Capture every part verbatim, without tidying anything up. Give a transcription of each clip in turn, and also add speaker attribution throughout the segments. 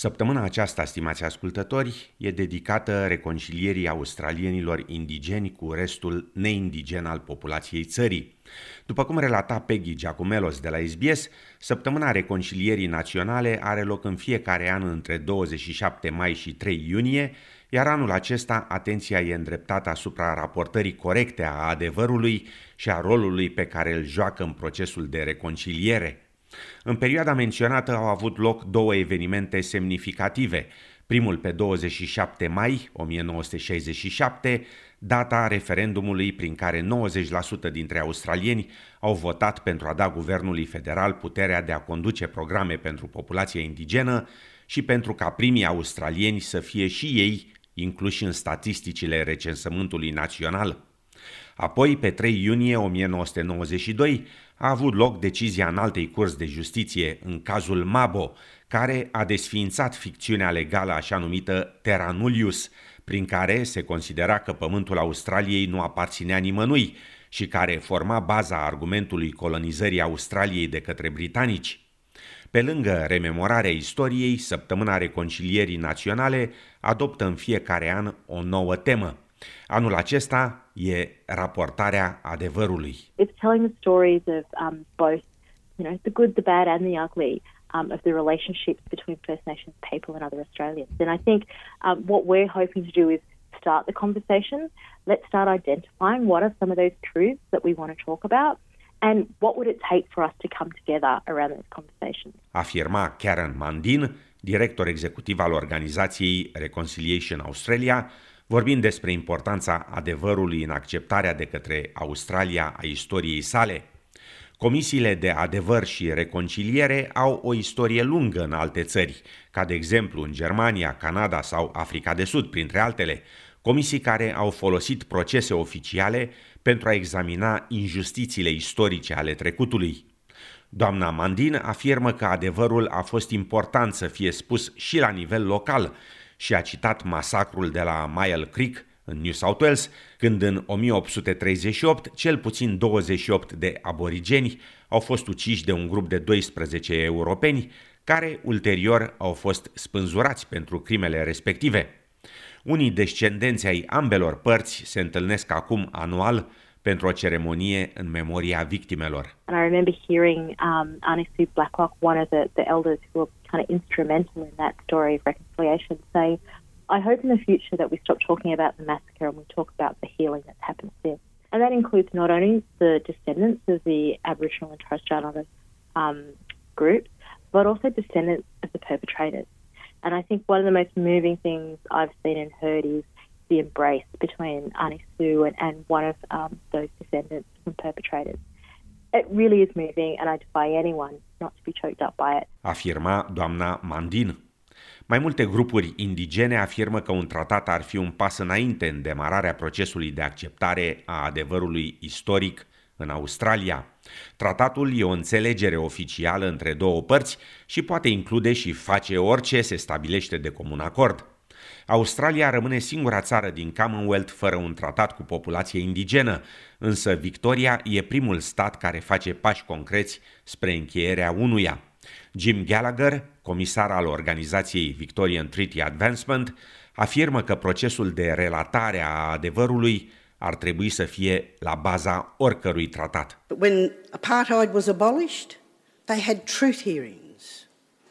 Speaker 1: Săptămâna aceasta, stimați ascultători, e dedicată reconcilierii australienilor indigeni cu restul neindigen al populației țării. După cum relata Peggy Giacomelos de la S B S, săptămâna reconcilierii naționale are loc în fiecare an între douăzeci și șapte mai și trei iunie, iar anul acesta atenția e îndreptată asupra raportării corecte a adevărului și a rolului pe care îl joacă în procesul de reconciliere. În perioada menționată au avut loc două evenimente semnificative. Primul pe douăzeci și șapte mai o mie nouă sute șaizeci și șapte, data referendumului prin care nouăzeci la sută dintre australieni au votat pentru a da guvernului federal puterea de a conduce programe pentru populația indigenă și pentru ca primii australieni să fie și ei incluși în statisticile recensământului național. Apoi, pe trei iunie o mie nouă sute nouăzeci și doi, a avut loc decizia Înaltei Curți de Justiție în cazul Mabo, care a desființat ficțiunea legală așa numită Terra Nullius, prin care se considera că pământul Australiei nu aparținea nimănui și care forma baza argumentului colonizării Australiei de către britanici. Pe lângă rememorarea istoriei, Săptămâna Reconcilierii Naționale adoptă în fiecare an o nouă temă. Anul acesta e raportarea adevărului.
Speaker 2: It's telling the stories of um, both, you know, the good, the bad and the ugly um, of the relationships between First Nations people and other Australians. And I think um, what we're hoping to do is start the conversation. Let's start identifying what are some of those truths that we want to talk about and what would it take for us to come together around those conversations.
Speaker 1: Afirma Karen Mandin, director executiv al organizației Reconciliation Australia, vorbind despre importanța adevărului în acceptarea de către Australia a istoriei sale. Comisiile de adevăr și reconciliere au o istorie lungă în alte țări, ca de exemplu în Germania, Canada sau Africa de Sud, printre altele, comisii care au folosit procese oficiale pentru a examina injustițiile istorice ale trecutului. Doamna Mandin afirmă că adevărul a fost important să fie spus și la nivel local, și a citat masacrul de la Myall Creek, în New South Wales, când în o mie opt sute treizeci și opt cel puțin douăzeci și opt de aborigeni au fost uciși de un grup de doisprezece europeni, care ulterior au fost spânzurați pentru crimele respective. Unii descendenți ai ambelor părți se întâlnesc acum anual pentru o ceremonie în memoria victimelor.
Speaker 2: And I remember hearing um, Anisu Blacklock, one of the, the elders who were kind of instrumental in that story of reconciliation, saying, I hope in the future that we stop talking about the massacre and we talk about the healing that's happened since. And that includes not only the descendants of the Aboriginal and Torres Strait Islander um, groups, but also descendants of the perpetrators. And I think one of the most moving things I've seen and heard is the embrace between Anisu and, and one of um, those descendants from perpetrators. It really is moving and I defy anyone not to be choked up by it.
Speaker 1: Afirma doamna Mandin. Mai multe grupuri indigene afirmă că un tratat ar fi un pas înainte în demararea procesului de acceptare a adevărului istoric în Australia. Tratatul e o înțelegere oficială între două părți și poate include și face orice se stabilește de comun acord. Australia rămâne singura țară din Commonwealth fără un tratat cu populație indigenă, însă Victoria e primul stat care face pași concreți spre încheierea unuia. Jim Gallagher, comisar al organizației Victorian Treaty Advancement, afirmă că procesul de relatare a adevărului ar trebui să fie la baza oricărui tratat.
Speaker 3: When apartheid was abolished, they had truth hearings.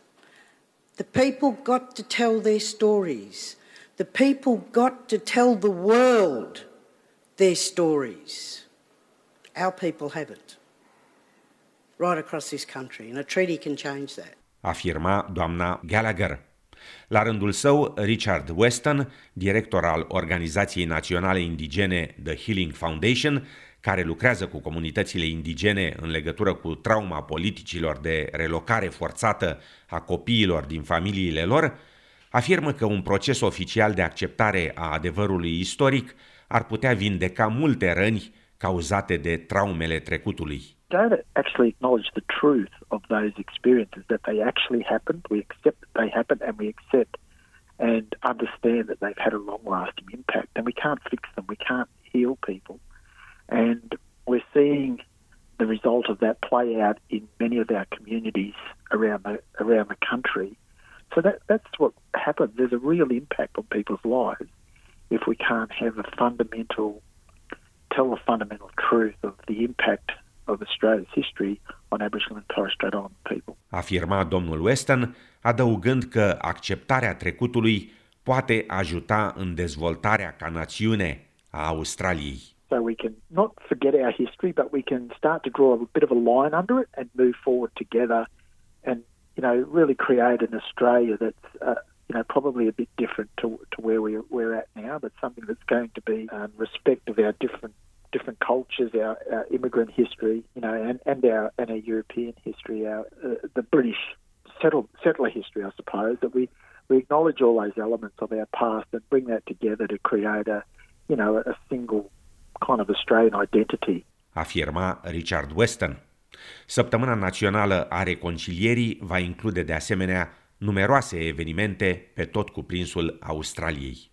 Speaker 3: The people got to tell their stories. The people got to tell the world their stories. Our people haven't. Right across this country, and a treaty can change that.
Speaker 1: Afirma doamna Gallagher. La rândul său, Richard Weston, director al Organizației Naționale Indigene The Healing Foundation, care lucrează cu comunitățile indigene în legătură cu trauma politicilor de relocare forțată a copiilor din familiile lor, afirmă că un proces oficial de acceptare a adevărului istoric ar putea vindeca multe răni cauzate de traumele trecutului.
Speaker 4: Don't actually acknowledge the truth of those experiences, that they actually happened. We accept that they happened and we accept and understand that they've had a long-lasting impact, and we can't fix them, we can't heal people. And we're seeing the result of that play out in many of our communities around the around the country. So that that's what happens. There's a real impact on people's lives if we can't have a fundamental, tell the fundamental truth of the impact of Australia's history on Aboriginal and Torres Strait Islander people.
Speaker 1: Afirma domnul Weston, adăugând că acceptarea trecutului poate ajuta în dezvoltarea ca națiune a Australiei.
Speaker 4: So we can not forget our history, but we can start to draw a bit of a line under it and move forward together and, you know, really create an Australia that's, uh, you know, probably a bit different to to where we're, we're at now, but something that's going to be um, respect of our different different cultures, our, our immigrant history, you know, and, and our and our European history, our uh, the British settle, settler history, I suppose, that we, we acknowledge all those elements of our past and bring that together to create a, you know, a single kind of Australian identity.
Speaker 1: Afirma Richard Weston. Săptămâna Națională a Reconcilierii va include de asemenea numeroase evenimente pe tot cuprinsul Australiei.